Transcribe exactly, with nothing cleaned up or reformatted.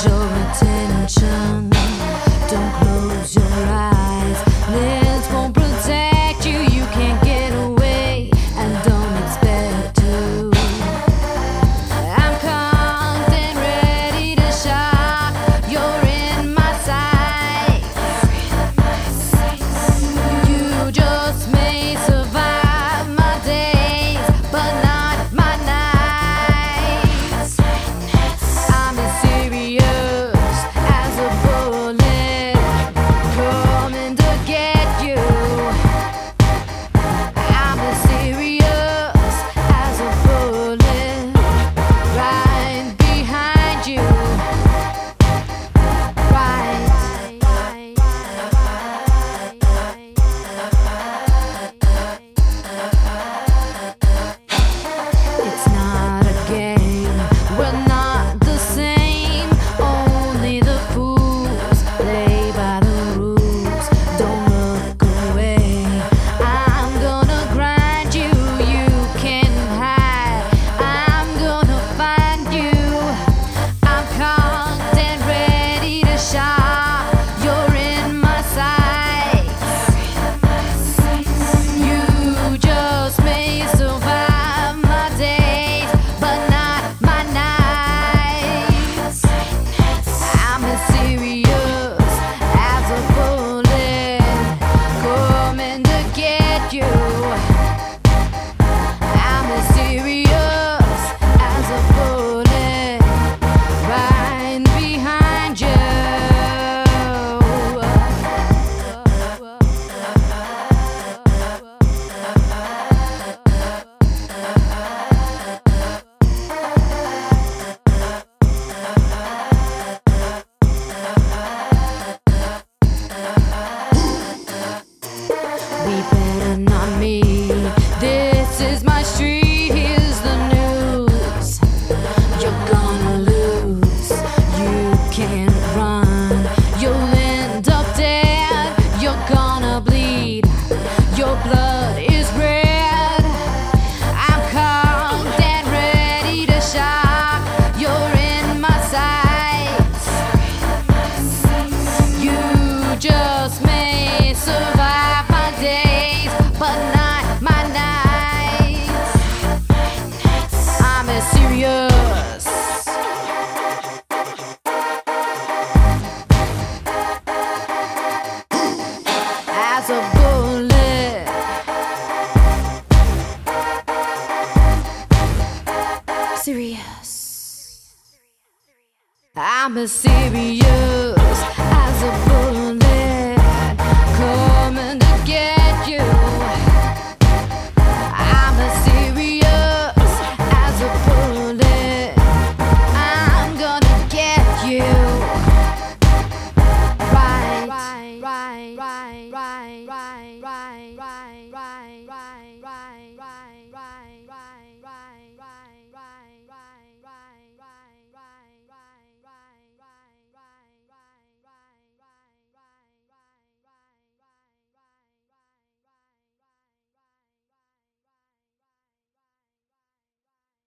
your attention. Don't close your eyes. This won't protect you. You can't get away, and don't expect to. I'm conked and ready to shock. You're in my sights. You just may survive my days, but not my nights. I'm as serious as a bullet coming to get you. I'm as serious as a bullet right behind you. Right. It's not a game. We're not the same. Only the fools play by the rules. Don't look away. I'm gonna grind you. You can't hide. I'm gonna find you. I'm conked and ready to shot. You're in my sights. You just may survive my days, but not my nights. I'm as serious as a bullet coming to get you. I'm as serious as a bullet right behind you. We better not meet. This is my street. Here's the news. You're gonna lose. You can't run. You'll end up dead. You're gonna bleed. Your blood is red. I'm conked and ready to shock. You're in my sights. You just may survive my days, but not my nights. I'm as serious as a bullet. Serious. I'm as serious as a bullet coming to get you. I'm as serious as a bullet. I'm gonna get you. Right, right, right, right, right.